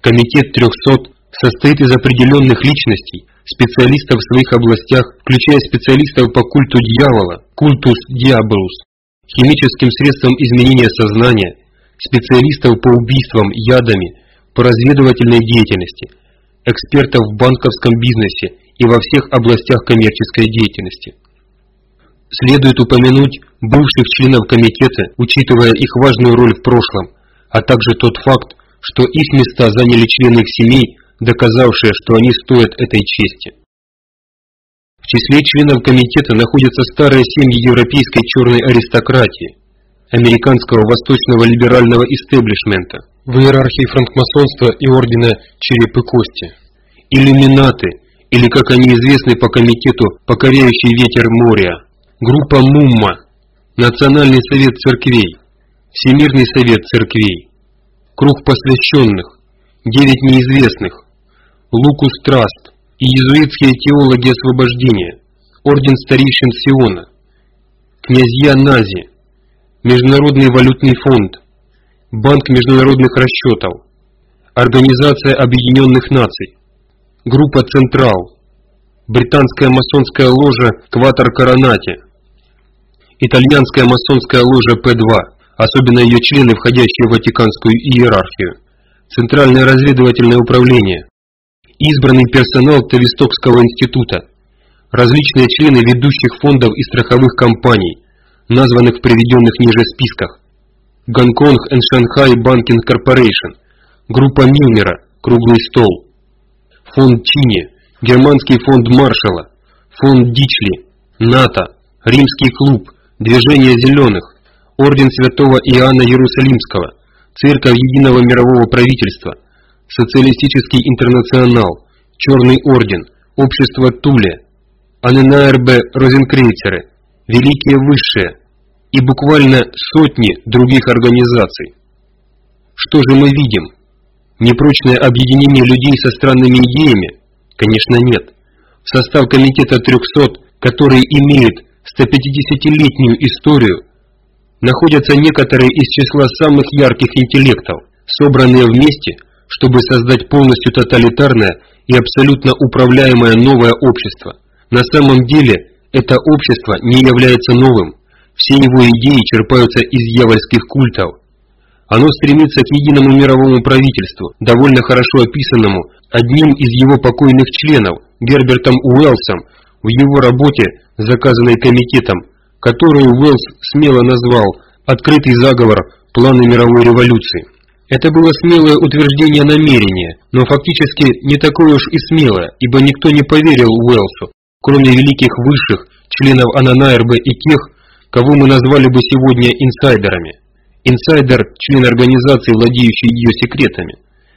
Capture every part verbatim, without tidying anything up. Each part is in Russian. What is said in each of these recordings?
Комитет трехсот состоит из определенных личностей, специалистов в своих областях, включая специалистов по культу дьявола, культус диаболус, химическим средствам изменения сознания, специалистов по убийствам ядами, по разведывательной деятельности, экспертов в банковском бизнесе и во всех областях коммерческой деятельности. Следует упомянуть бывших членов комитета, учитывая их важную роль в прошлом, а также тот факт, что их места заняли члены их семей, доказавшие, что они стоят этой чести. В числе членов комитета находятся старые семьи европейской черной аристократии, американского восточного либерального истеблишмента, в иерархии франкмасонства и ордена Череп и Кости, иллюминаты, или как они известны по комитету «Покоряющий ветер Мория», группа Мумма, Национальный совет церквей, Всемирный совет церквей, круг посвященных, девять неизвестных, Лукус Траст и иезуитские теологи освобождения, орден старейшин Сиона, князья Нази, Международный валютный фонд, Банк международных расчетов, Организация Объединенных Наций, группа Централ, Британская масонская ложа Кватор Коронати, Итальянская масонская ложа Пэ два, особенно ее члены, входящие в Ватиканскую иерархию, Центральное разведывательное управление, избранный персонал Тавистокского института, различные члены ведущих фондов и страховых компаний, названных в приведенных ниже списках, Гонконг энд Шанхай Банкинг Корпорейшн, группа Милнера, круглый стол, фонд Чини, германский фонд Маршалла, фонд Дичли, НАТО, Римский клуб, Движение зеленых, орден Святого Иоанна Иерусалимского, Церковь Единого мирового правительства, Социалистический интернационал, Черный орден, Общество Туле, АННРБ Розенкрейцеры, Великие Высшие и буквально сотни других организаций. Что же мы видим? Непрочное объединение людей со странными идеями? Конечно, нет. В состав комитета трехсот, который имеет стопятидесятилетнюю историю, находятся некоторые из числа самых ярких интеллектов, собранные вместе, чтобы создать полностью тоталитарное и абсолютно управляемое новое общество. На самом деле, это общество не является новым. Все его идеи черпаются из дьявольских культов. Оно стремится к единому мировому правительству, довольно хорошо описанному одним из его покойных членов, Гербертом Уэллсом, в его работе, заказанной комитетом, которую Уэллс смело назвал «Открытый заговор. Планы мировой революции». Это было смелое утверждение намерения, но фактически не такое уж и смелое, ибо никто не поверил Уэллсу, кроме великих высших, членов АННРБ и тех, кого мы назвали бы сегодня инсайдерами. Инсайдер – член организации, владеющий ее секретами.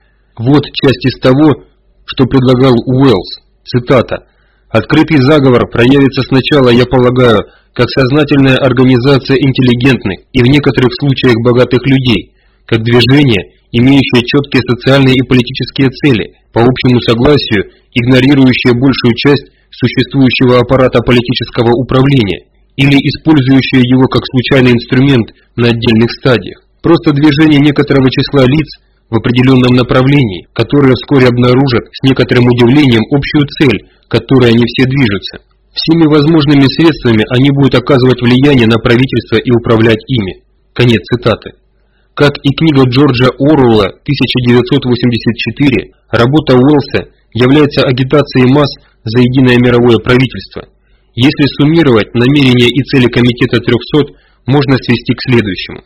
Вот часть из того, что предлагал Уэллс, цитата: «Открытый заговор проявится сначала, я полагаю, как сознательная организация интеллигентных и в некоторых случаях богатых людей, как движение, имеющее четкие социальные и политические цели, по общему согласию, игнорирующее большую часть существующего аппарата политического управления или использующее его как случайный инструмент на отдельных стадиях. Просто движение некоторого числа лиц в определенном направлении, которые вскоре обнаружат с некоторым удивлением общую цель, к которой они все движутся. Всеми возможными средствами они будут оказывать влияние на правительство и управлять ими». Конец цитаты. Как и книга Джорджа Оруэлла тысяча девятьсот восемьдесят четыре, работа Уэллса является агитацией масс за единое мировое правительство. Если суммировать намерения и цели комитета трехсот, можно свести к следующему.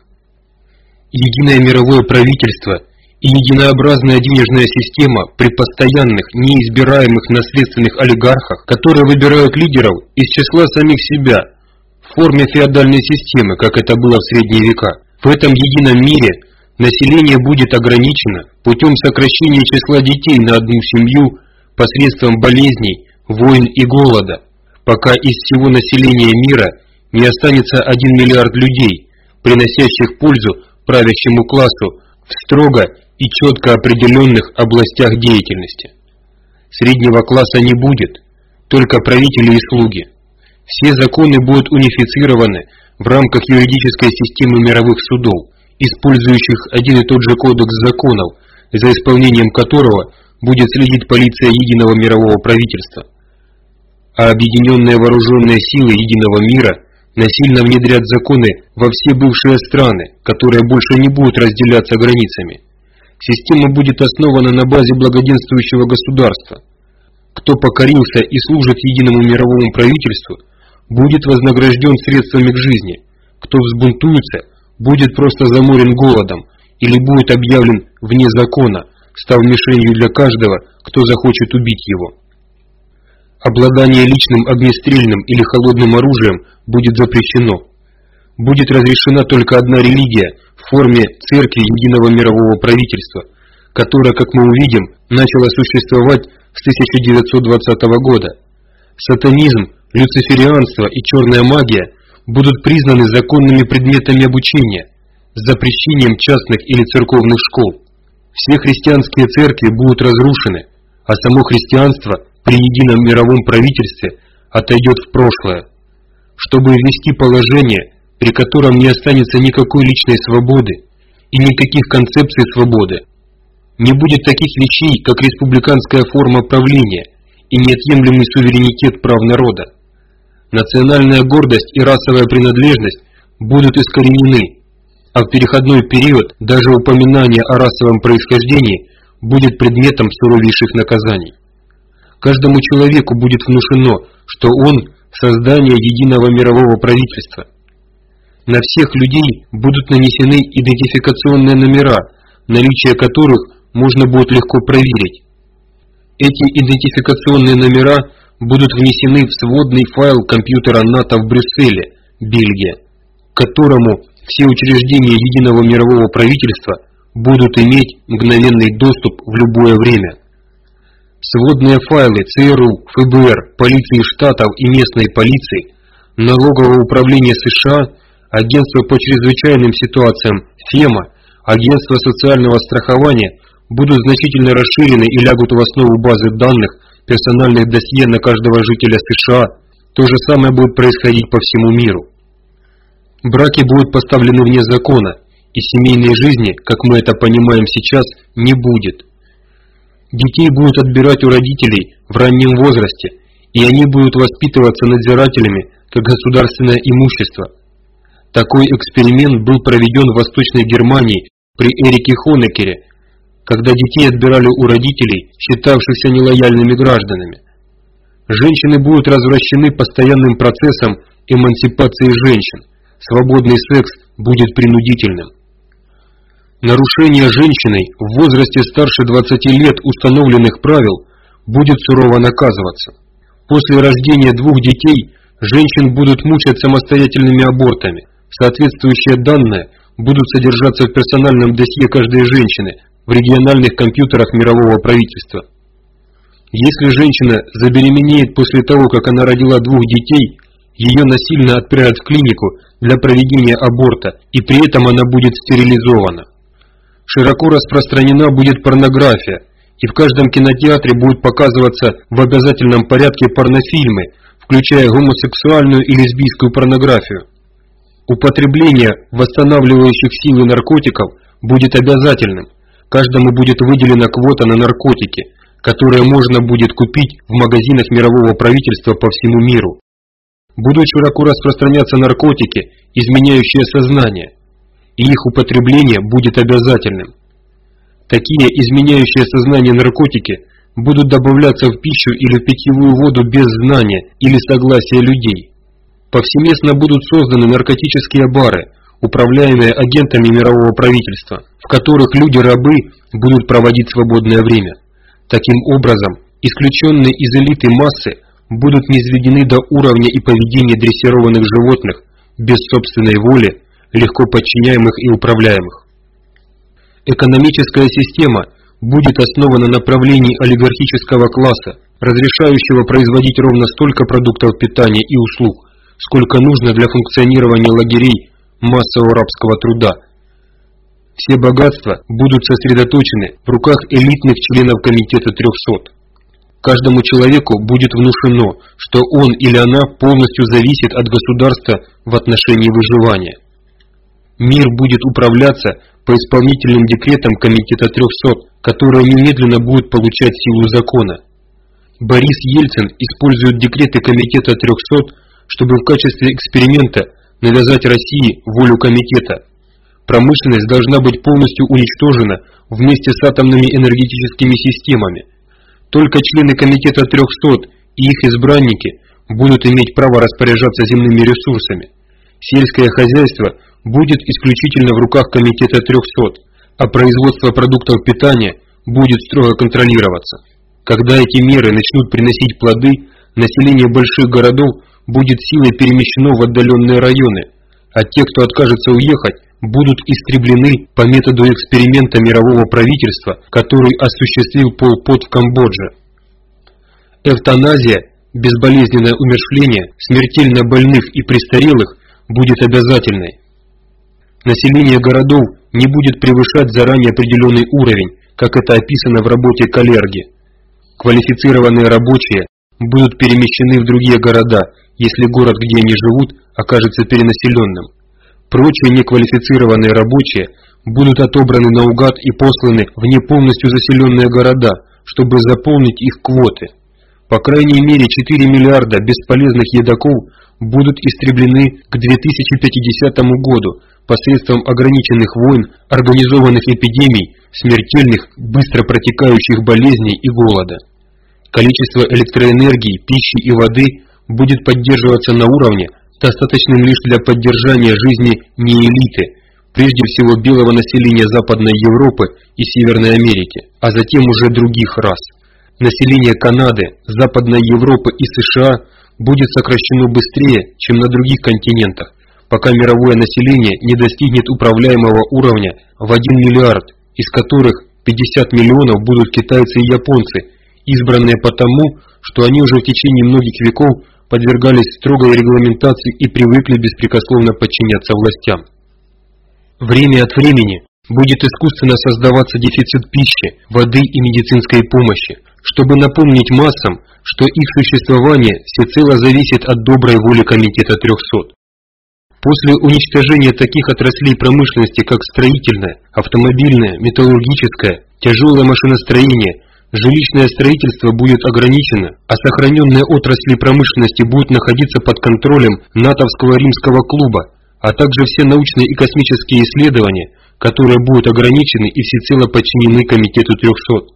Единое мировое правительство и единообразная денежная система при постоянных, неизбираемых наследственных олигархах, которые выбирают лидеров из числа самих себя, в форме феодальной системы, как это было в средние века. В этом едином мире население будет ограничено путем сокращения числа детей на одну семью посредством болезней, войн и голода, пока из всего населения мира не останется один миллиард людей, приносящих пользу правящему классу в строго и четко определенных областях деятельности. Среднего класса не будет, только правители и слуги. Все законы будут унифицированы в рамках юридической системы мировых судов, использующих один и тот же кодекс законов за исполнением которого будет следить полиция единого мирового правительства. А объединенные вооруженные силы единого мира насильно внедрят законы во все бывшие страны, которые больше не будут разделяться границами. Система будет основана на базе благоденствующего государства. Кто покорился и служит единому мировому правительству, будет вознагражден средствами к жизни. Кто взбунтуется, будет просто заморен голодом или будет объявлен вне закона, став мишенью для каждого, кто захочет убить его. Обладание личным огнестрельным или холодным оружием будет запрещено. Будет разрешена только одна религия в форме церкви единого мирового правительства, которая, как мы увидим, начала существовать с тысяча девятьсот двадцатого года. Сатанизм, люциферианство и черная магия будут признаны законными предметами обучения с запрещением частных или церковных школ. Все христианские церкви будут разрушены, а само христианство при едином мировом правительстве отойдет в прошлое. Чтобы ввести положение, при котором не останется никакой личной свободы и никаких концепций свободы, не будет таких вещей, как республиканская форма правления и неотъемлемый суверенитет прав народа. Национальная гордость и расовая принадлежность будут искоренены, а в переходной период даже упоминание о расовом происхождении будет предметом суровейших наказаний. Каждому человеку будет внушено, что он – создание единого мирового правительства. На всех людей будут нанесены идентификационные номера, наличие которых можно будет легко проверить. Эти идентификационные номера будут внесены в сводный файл компьютера НАТО в Брюсселе, Бельгия, к которому все учреждения единого мирового правительства будут иметь мгновенный доступ в любое время. Сводные файлы ЦРУ, ФБР, полиции штатов и местной полиции, налогового управления США, агентство по чрезвычайным ситуациям ФЕМА, агентство социального страхования будут значительно расширены и лягут в основу базы данных персональных досье на каждого жителя США. То же самое будет происходить по всему миру. Браки будут поставлены вне закона, и семейной жизни, как мы это понимаем сейчас, не будет. Детей будут отбирать у родителей в раннем возрасте, и они будут воспитываться надзирателями как государственное имущество. Такой эксперимент был проведен в Восточной Германии при Эрике Хонекере, когда детей отбирали у родителей, считавшихся нелояльными гражданами. Женщины будут развращены постоянным процессом эмансипации женщин. Свободный секс будет принудительным. Нарушение женщиной в возрасте старше двадцати лет установленных правил будет сурово наказываться. После рождения двух детей женщин будут мучать самостоятельными абортами. Соответствующие данные будут содержаться в персональном досье каждой женщины в региональных компьютерах мирового правительства. Если женщина забеременеет после того, как она родила двух детей, ее насильно отправят в клинику для проведения аборта, и при этом она будет стерилизована. Широко распространена будет порнография, и в каждом кинотеатре будут показываться в обязательном порядке порнофильмы, включая гомосексуальную и лесбийскую порнографию. Употребление восстанавливающих силы наркотиков будет обязательным. Каждому будет выделена квота на наркотики, которые можно будет купить в магазинах мирового правительства по всему миру. Будут широко распространяться наркотики, изменяющие сознание, и их употребление будет обязательным. Такие изменяющие сознание наркотики будут добавляться в пищу или в питьевую воду без знания или согласия людей. Повсеместно будут созданы наркотические бары, управляемые агентами мирового правительства, в которых люди-рабы будут проводить свободное время. Таким образом, исключенные из элиты массы будут низведены до уровня и поведения дрессированных животных, без собственной воли, легко подчиняемых и управляемых. Экономическая система будет основана на правлении олигархического класса, разрешающего производить ровно столько продуктов питания и услуг, сколько нужно для функционирования лагерей массового рабского труда. Все богатства будут сосредоточены в руках элитных членов комитета трехсот. Каждому человеку будет внушено, что он или она полностью зависит от государства в отношении выживания. Мир будет управляться по исполнительным декретам Комитета трехсот, которые немедленно будут получать силу закона. Борис Ельцин использует декреты Комитета трехсот, чтобы в качестве эксперимента навязать России волю Комитета. Промышленность должна быть полностью уничтожена вместе с атомными энергетическими системами. Только члены Комитета трехсот и их избранники будут иметь право распоряжаться земными ресурсами. Сельское хозяйство будет исключительно в руках Комитета трехсот, а производство продуктов питания будет строго контролироваться. Когда эти меры начнут приносить плоды, население больших городов будет силой перемещено в отдаленные районы, а те, кто откажется уехать, будут истреблены по методу эксперимента мирового правительства, который осуществил Пол Пот в Камбодже. Эвтаназия, безболезненное умерщвление смертельно больных и престарелых будет обязательной. Население городов не будет превышать заранее определенный уровень, как это описано в работе Калерги. Квалифицированные рабочие будут перемещены в другие города, если город, где они живут, окажется перенаселенным. Прочие неквалифицированные рабочие будут отобраны наугад и посланы в не полностью заселенные города, чтобы заполнить их квоты. По крайней мере четыре миллиарда бесполезных едоков будут истреблены к две тысячи пятидесятому году посредством ограниченных войн, организованных эпидемий, смертельных, быстро протекающих болезней и голода. Количество электроэнергии, пищи и воды будет поддерживаться на уровне, достаточным лишь для поддержания жизни не элиты, прежде всего белого населения Западной Европы и Северной Америки, а затем уже других рас. Население Канады, Западной Европы и США будет сокращено быстрее, чем на других континентах, пока мировое население не достигнет управляемого уровня в один миллиард, из которых пятьдесят миллионов будут китайцы и японцы, избранные потому, что они уже в течение многих веков подвергались строгой регламентации и привыкли беспрекословно подчиняться властям. Время от времени будет искусственно создаваться дефицит пищи, воды и медицинской помощи, чтобы напомнить массам, что их существование всецело зависит от доброй воли Комитета трехсот. После уничтожения таких отраслей промышленности, как строительное, автомобильное, металлургическое, тяжелое машиностроение, жилищное строительство будет ограничено, а сохраненные отрасли промышленности будут находиться под контролем натовского римского клуба, а также все научные и космические исследования, которые будут ограничены и всецело подчинены Комитету трехсот.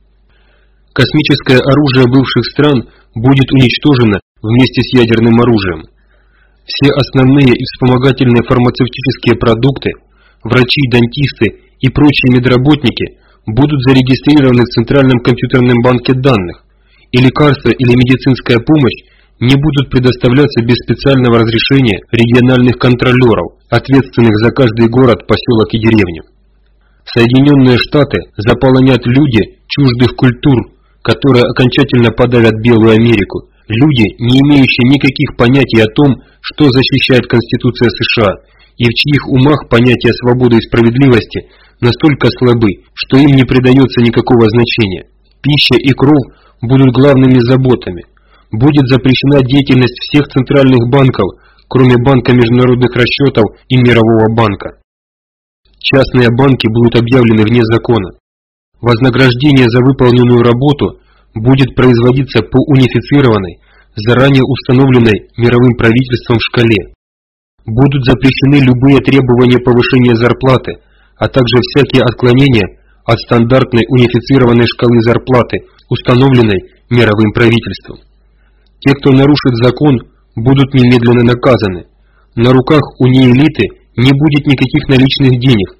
Космическое оружие бывших стран будет уничтожено вместе с ядерным оружием. Все основные и вспомогательные фармацевтические продукты, врачи, дантисты и прочие медработники будут зарегистрированы в Центральном компьютерном банке данных, и лекарства или медицинская помощь не будут предоставляться без специального разрешения региональных контролеров, ответственных за каждый город, поселок и деревню. Соединенные Штаты заполонят люди чуждых культур, которые окончательно подавят Белую Америку, люди, не имеющие никаких понятий о том, что защищает Конституция США, и в чьих умах понятия свободы и справедливости настолько слабы, что им не придается никакого значения. Пища и кров будут главными заботами. Будет запрещена деятельность всех центральных банков, кроме Банка международных расчетов и Мирового банка. Частные банки будут объявлены вне закона. Вознаграждение за выполненную работу будет производиться по унифицированной, заранее установленной мировым правительством шкале. Будут запрещены любые требования повышения зарплаты, а также всякие отклонения от стандартной унифицированной шкалы зарплаты, установленной мировым правительством. Те, кто нарушит закон, будут немедленно наказаны. На руках у неэлиты не будет никаких наличных денег.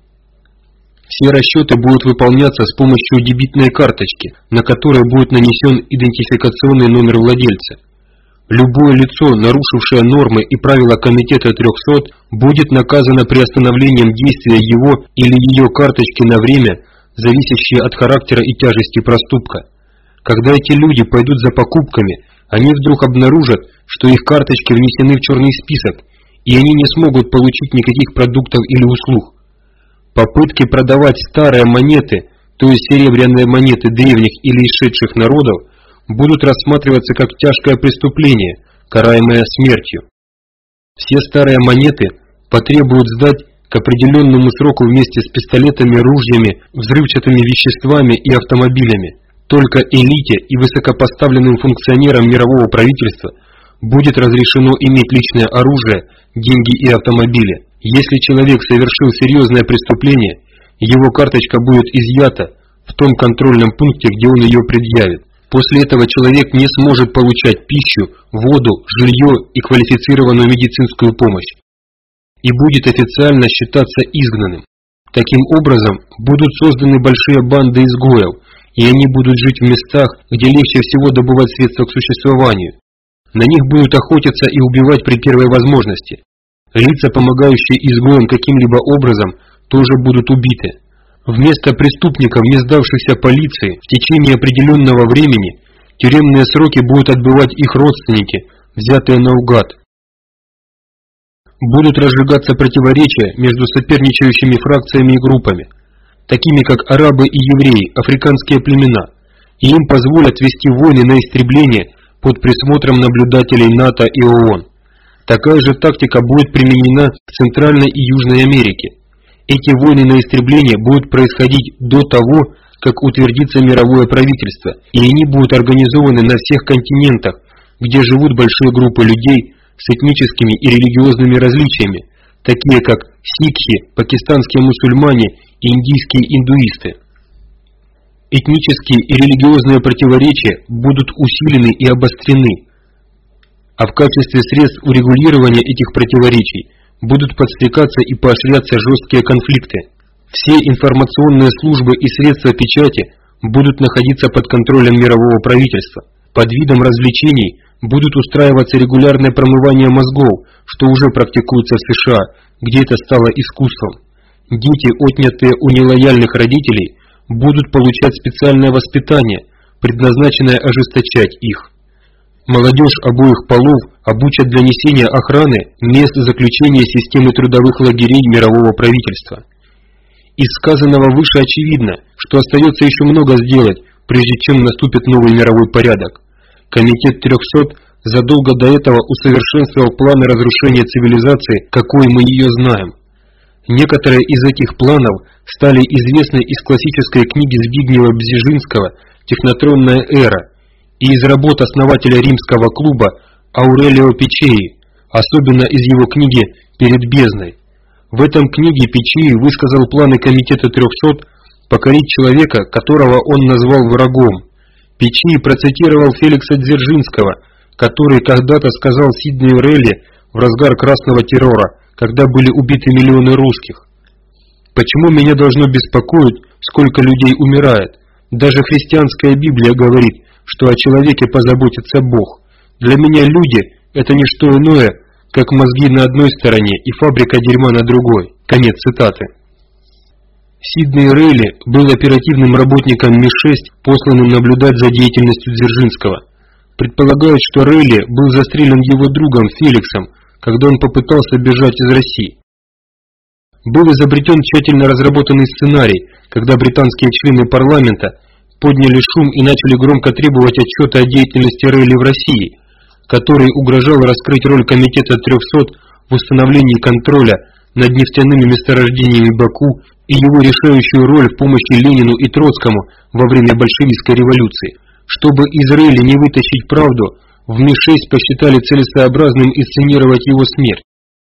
Все расчеты будут выполняться с помощью дебетной карточки, на которой будет нанесен идентификационный номер владельца. Любое лицо, нарушившее нормы и правила Комитета трехсот, будет наказано приостановлением действия его или ее карточки на время, зависящее от характера и тяжести проступка. Когда эти люди пойдут за покупками, они вдруг обнаружат, что их карточки внесены в черный список, и они не смогут получить никаких продуктов или услуг. Попытки продавать старые монеты, то есть серебряные монеты древних или исшедших народов, будут рассматриваться как тяжкое преступление, караемое смертью. Все старые монеты потребуют сдать к определенному сроку вместе с пистолетами, ружьями, взрывчатыми веществами и автомобилями. Только элите и высокопоставленным функционерам мирового правительства будет разрешено иметь личное оружие, деньги и автомобили. Если человек совершил серьезное преступление, его карточка будет изъята в том контрольном пункте, где он ее предъявит. После этого человек не сможет получать пищу, воду, жилье и квалифицированную медицинскую помощь и будет официально считаться изгнанным. Таким образом, будут созданы большие банды изгоев, и они будут жить в местах, где легче всего добывать средства к существованию. На них будут охотиться и убивать при первой возможности. Лица, помогающие изгоям каким-либо образом, тоже будут убиты. Вместо преступников, не сдавшихся полиции, в течение определенного времени тюремные сроки будут отбывать их родственники, взятые наугад. Будут разжигаться противоречия между соперничающими фракциями и группами, такими как арабы и евреи, африканские племена, и им позволят вести войны на истребление под присмотром наблюдателей НАТО и ООН. Такая же тактика будет применена в Центральной и Южной Америке. Эти войны на истребление будут происходить до того, как утвердится мировое правительство, и они будут организованы на всех континентах, где живут большие группы людей с этническими и религиозными различиями, такие как сикхи, пакистанские мусульмане и индийские индуисты. Этнические и религиозные противоречия будут усилены и обострены, а в качестве средств урегулирования этих противоречий будут подстрекаться и поощряться жесткие конфликты. Все информационные службы и средства печати будут находиться под контролем мирового правительства. Под видом развлечений будут устраиваться регулярное промывание мозгов, что уже практикуется в США, где это стало искусством. Дети, отнятые у нелояльных родителей, будут получать специальное воспитание, предназначенное ожесточать их. Молодежь обоих полов обучат для несения охраны мест заключения системы трудовых лагерей мирового правительства. Из сказанного выше очевидно, что остается еще много сделать, прежде чем наступит новый мировой порядок. Комитет трёхсот задолго до этого усовершенствовал планы разрушения цивилизации, какой мы ее знаем. Некоторые из этих планов стали известны из классической книги Збигнева-Бзежинского «Технотронная эра» и из работ основателя римского клуба Аурелио Пичеи, особенно из его книги «Перед бездной». В этом книге Пичеи высказал планы Комитета трёхсот покорить человека, которого он назвал врагом. Пичеи процитировал Феликса Дзержинского, который когда-то сказал Сиднею Рейли в разгар красного террора, когда были убиты миллионы русских: «Почему меня должно беспокоить, сколько людей умирает? Даже христианская Библия говорит, что о человеке позаботится Бог. Для меня люди – это не что иное, как мозги на одной стороне и фабрика дерьма на другой». Конец цитаты. Сидней Рейли был оперативным работником Ми шесть, посланным наблюдать за деятельностью Дзержинского. Предполагают, что Рейли был застрелен его другом Феликсом, когда он попытался бежать из России. Был изобретен тщательно разработанный сценарий, когда британские члены парламента подняли шум и начали громко требовать отчета о деятельности Рейли в России, который угрожал раскрыть роль Комитета трёхсот в установлении контроля над нефтяными месторождениями Баку и его решающую роль в помощи Ленину и Троцкому во время большевистской революции. Чтобы из Рейли не вытащить правду, в Ми шесть посчитали целесообразным инсценировать его смерть.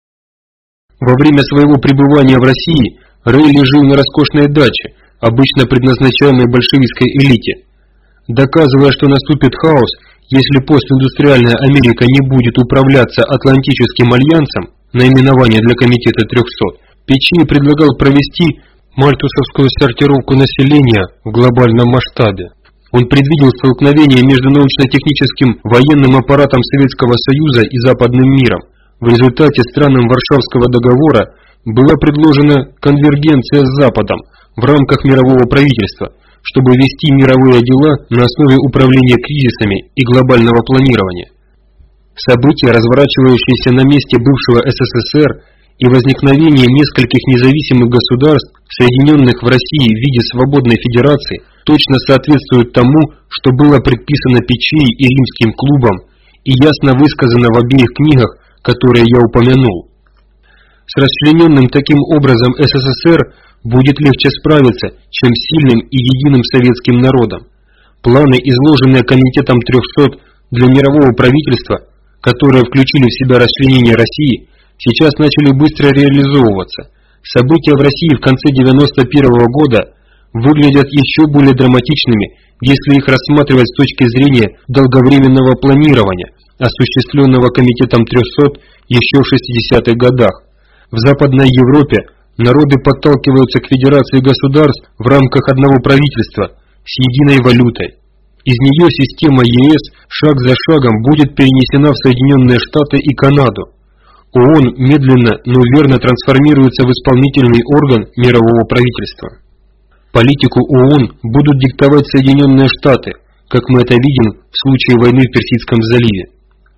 Во время своего пребывания в России Рейли жил на роскошной даче, обычно предназначаемой большевистской элите. Доказывая, что наступит хаос, если постиндустриальная Америка не будет управляться Атлантическим альянсом, наименование для Комитета трёхсот, Пичеи предлагал провести мальтусовскую сортировку населения в глобальном масштабе. Он предвидел столкновение между научно-техническим военным аппаратом Советского Союза и западным миром. В результате странам Варшавского договора была предложена конвергенция с Западом в рамках мирового правительства, чтобы вести мировые дела на основе управления кризисами и глобального планирования. События, разворачивающиеся на месте бывшего эс эс эс эр, и возникновение нескольких независимых государств, соединенных в России в виде свободной федерации, точно соответствуют тому, что было предписано Пичеи и Римским клубом и ясно высказано в обеих книгах, которые я упомянул. С расчлененным таким образом СССР будет легче справиться, чем с сильным и единым советским народом. Планы, изложенные Комитетом трёхсот для мирового правительства, которые включили в себя расчленение России, сейчас начали быстро реализовываться. События в России в конце девяносто первого года выглядят еще более драматичными, если их рассматривать с точки зрения долговременного планирования, осуществленного Комитетом трёхсот еще в шестидесятых годах. В Западной Европе народы подталкиваются к федерации государств в рамках одного правительства с единой валютой. Из нее система ЕС шаг за шагом будет перенесена в Соединенные Штаты и Канаду. ООН медленно, но верно трансформируется в исполнительный орган мирового правительства. Политику ООН будут диктовать Соединенные Штаты, как мы это видим в случае войны в Персидском заливе.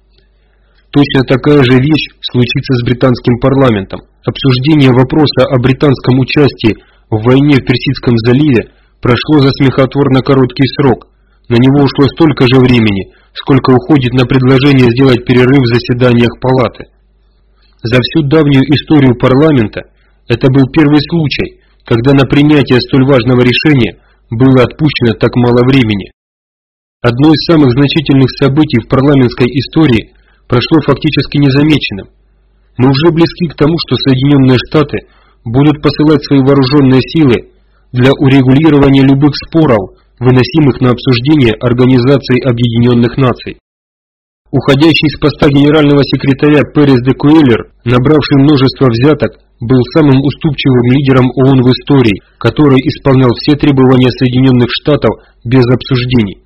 Точно такая же вещь случится с британским парламентом. Обсуждение вопроса о британском участии в войне в Персидском заливе прошло за смехотворно короткий срок. На него ушло столько же времени, сколько уходит на предложение сделать перерыв в заседаниях палаты. За всю давнюю историю парламента это был первый случай, когда на принятие столь важного решения было отпущено так мало времени. Одно из самых значительных событий в парламентской истории прошло фактически незамеченным. Мы уже близки к тому, что Соединенные Штаты будут посылать свои вооруженные силы для урегулирования любых споров, выносимых на обсуждение Организацией Объединенных Наций. Уходящий с поста генерального секретаря Перес де Куэллер, набравший множество взяток, был самым уступчивым лидером ООН в истории, который исполнял все требования Соединенных Штатов без обсуждений.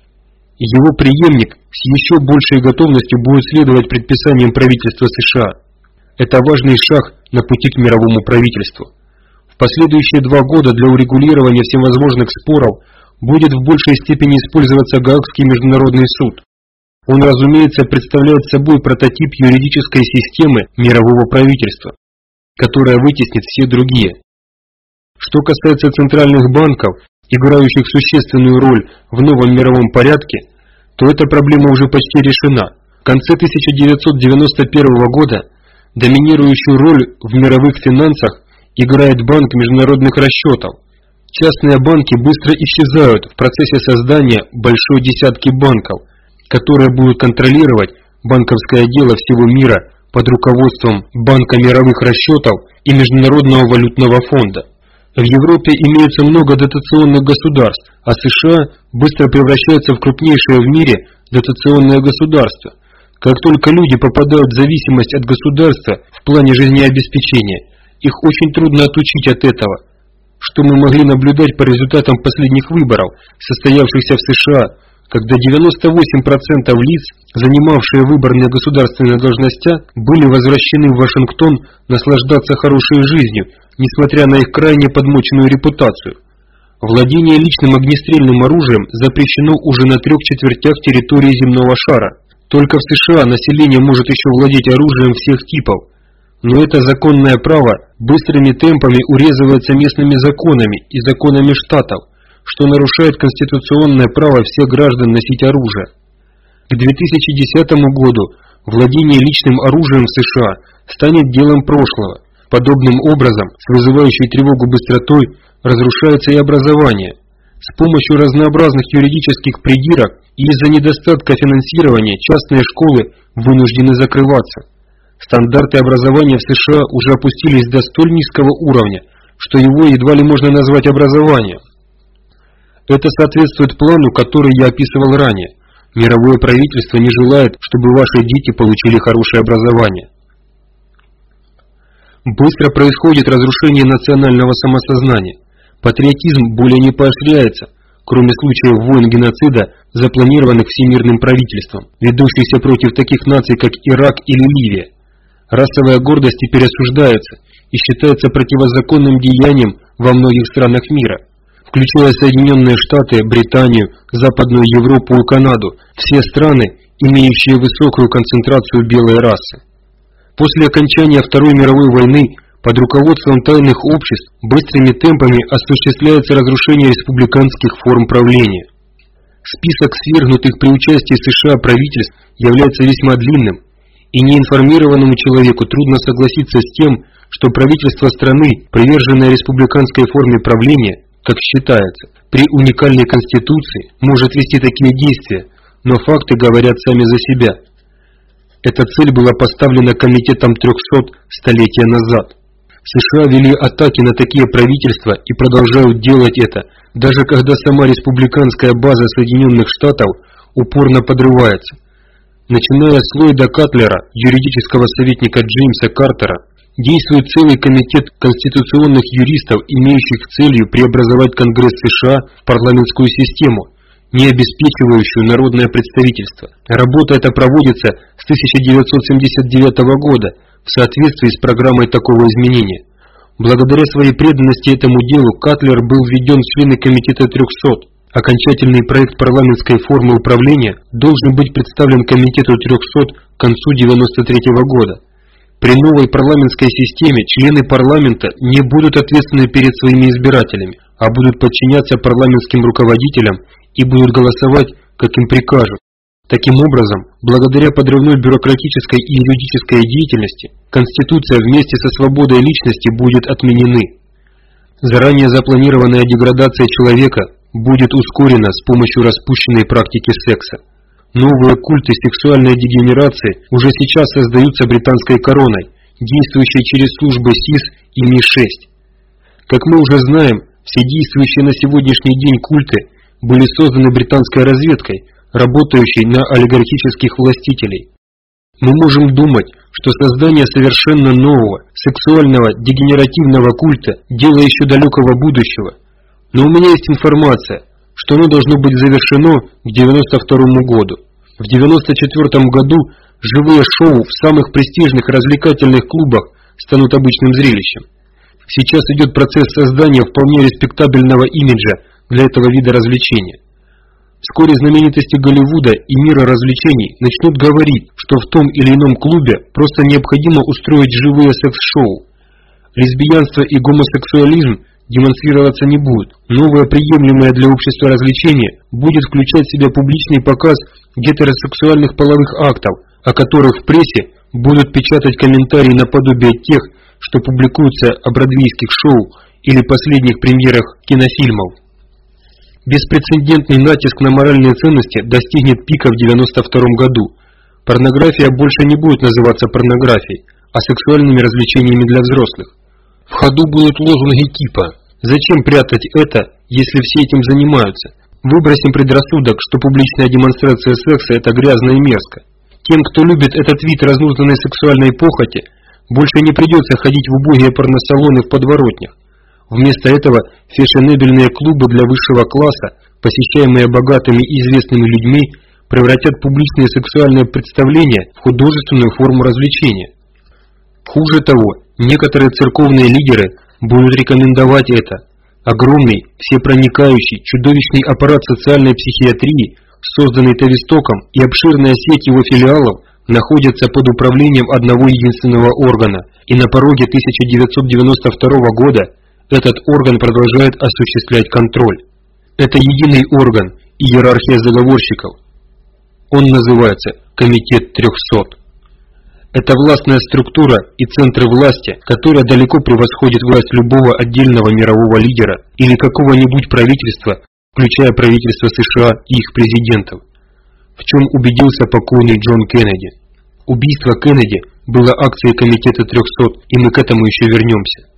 Его преемник с еще большей готовностью будет следовать предписаниям правительства США. Это важный шаг на пути к мировому правительству. В последующие два года для урегулирования всевозможных споров будет в большей степени использоваться Гаагский международный суд. Он, разумеется, представляет собой прототип юридической системы мирового правительства, которая вытеснит все другие. Что касается центральных банков, играющих существенную роль в новом мировом порядке, то эта проблема уже почти решена. В конце тысяча девятьсот девяносто первого года доминирующую роль в мировых финансах играет Банк международных расчетов. Частные банки быстро исчезают в процессе создания большой десятки банков, которые будут контролировать банковское дело всего мира под руководством Банка мировых расчетов и Международного валютного фонда. В Европе имеется много дотационных государств, а США быстро превращаются в крупнейшее в мире дотационное государство. Как только люди попадают в зависимость от государства в плане жизнеобеспечения, их очень трудно отучить от этого, что мы могли наблюдать по результатам последних выборов, состоявшихся в США, когда девяносто восемь процентов лиц, занимавшие выборные государственные должности, были возвращены в Вашингтон наслаждаться хорошей жизнью, несмотря на их крайне подмоченную репутацию. Владение личным огнестрельным оружием запрещено уже на трех четвертях территории земного шара. Только в США население может еще владеть оружием всех типов. Но это законное право быстрыми темпами урезывается местными законами и законами штатов, что нарушает конституционное право всех граждан носить оружие. К две тысячи десятому году владение личным оружием в США станет делом прошлого. Подобным образом, с вызывающей тревогу быстротой, разрушается и образование. С помощью разнообразных юридических придирок и из-за недостатка финансирования частные школы вынуждены закрываться. Стандарты образования в США уже опустились до столь низкого уровня, что его едва ли можно назвать образованием. Это соответствует плану, который я описывал ранее. Мировое правительство не желает, чтобы ваши дети получили хорошее образование. Быстро происходит разрушение национального самосознания. Патриотизм более не поощряется, кроме случаев войн геноцида, запланированных всемирным правительством, ведущихся против таких наций, как Ирак или Ливия. Расовая гордость теперь осуждается и считается противозаконным деянием во многих странах мира, включая Соединенные Штаты, Британию, Западную Европу и Канаду, все страны, имеющие высокую концентрацию белой расы. После окончания Второй мировой войны под руководством тайных обществ быстрыми темпами осуществляется разрушение республиканских форм правления. Список свергнутых при участии США правительств является весьма длинным, И неинформированному человеку трудно согласиться с тем, что правительство страны, приверженное республиканской форме правления, как считается, при уникальной конституции, может вести такие действия, но факты говорят сами за себя. Эта цель была поставлена Комитетом трёхсот столетия назад. США вели атаки на такие правительства и продолжают делать это, даже когда сама республиканская база Соединенных Штатов упорно подрывается. Начиная с Ллойда Катлера, юридического советника Джеймса Картера, действует целый комитет конституционных юристов, имеющих целью преобразовать Конгресс США в парламентскую систему, не обеспечивающую народное представительство. Работа эта проводится с тысяча девятьсот семьдесят девятого года в соответствии с программой такого изменения. Благодаря своей преданности этому делу Катлер был введен в члены Комитета трёхсот. Окончательный проект парламентской формы управления должен быть представлен Комитету трёхсот к концу девяносто третьего года. При новой парламентской системе члены парламента не будут ответственны перед своими избирателями, а будут подчиняться парламентским руководителям и будут голосовать, как им прикажут. Таким образом, благодаря подрывной бюрократической и юридической деятельности, Конституция вместе со свободой личности будет отменены. Заранее запланированная деградация человека будет ускорена с помощью распущенной практики секса. Новые культы сексуальной дегенерации уже сейчас создаются британской короной, действующей через службы СИС и Ми шесть. Как мы уже знаем, все действующие на сегодняшний день культы были созданы британской разведкой, работающей на олигархических властителей. Мы можем думать, что создание совершенно нового, сексуального, дегенеративного культа – дело еще далекого будущего. Но у меня есть информация, что оно должно быть завершено к девяносто второму году. В девяносто четвёртом году живые шоу в самых престижных развлекательных клубах станут обычным зрелищем. Сейчас идет процесс создания вполне респектабельного имиджа для этого вида развлечения. Вскоре знаменитости Голливуда и мира развлечений начнут говорить, что в том или ином клубе просто необходимо устроить живые секс-шоу. Лесбиянство и гомосексуализм демонстрироваться не будут. Новое приемлемое для общества развлечение будет включать в себя публичный показ гетеросексуальных половых актов, о которых в прессе будут печатать комментарии наподобие тех, что публикуются о бродвейских шоу или последних премьерах кинофильмов. Беспрецедентный натиск на моральные ценности достигнет пика в девяносто втором году. Порнография больше не будет называться порнографией, а сексуальными развлечениями для взрослых. В ходу будут лозунги типа «Зачем прятать это, если все этим занимаются?» Выбросим предрассудок, что публичная демонстрация секса – это грязно и мерзко. Тем, кто любит этот вид разнузданной сексуальной похоти, больше не придется ходить в убогие порносалоны в подворотнях. Вместо этого фешенебельные клубы для высшего класса, посещаемые богатыми и известными людьми, превратят публичные сексуальные представления в художественную форму развлечения. Хуже того, некоторые церковные лидеры будут рекомендовать это. Огромный, всепроникающий, чудовищный аппарат социальной психиатрии, созданный Тавистоком, и обширная сеть его филиалов находятся под управлением одного единственного органа, и на пороге тысяча девятьсот девяносто второго года этот орган продолжает осуществлять контроль. Это единый орган и иерархия заговорщиков. Он называется Комитет трёхсот. Это властная структура и центр власти, которая далеко превосходит власть любого отдельного мирового лидера или какого-нибудь правительства, включая правительство США и их президентов. В чем убедился покойный Джон Кеннеди. Убийство Кеннеди было акцией Комитета трёхсот, и мы к этому еще вернемся.